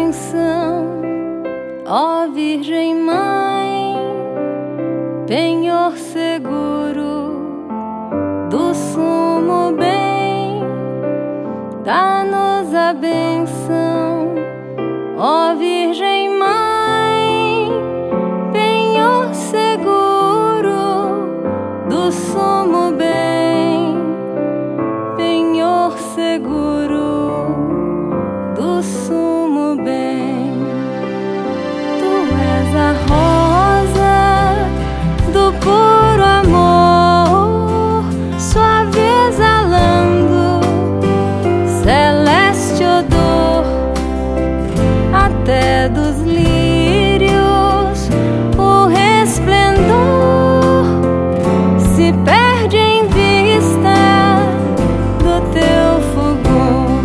bênção, ó Virgem Mãe, penhor seguro do sumo bem. Dá-nos a bênção, ó Virgem Mãe, penhor seguro do sumo bem, penhor seguro do sumo bem. Tu és a rosa do puro amor, suave exalando celeste odor, até dos lírios o resplendor se perde em vista do teu fulgor.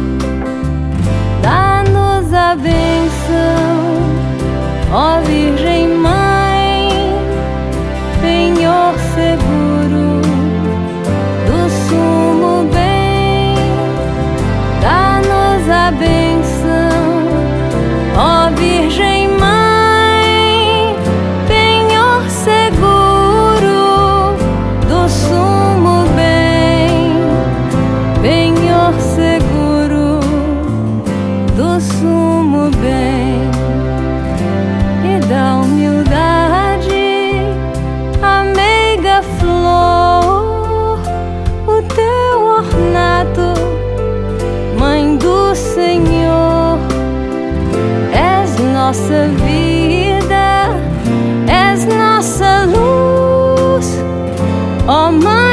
Dá-nos a bênção, ó Virgem Mãe, penhor seguro do sumo bem. Dá-nos a bênção, ó Virgem Mãe, penhor seguro do sumo bem, penhor seguro do sumo bem. E da humildade a meiga flor, o teu ornato, Mãe do Senhor. És nossa vida, és nossa luz, ó Mãe.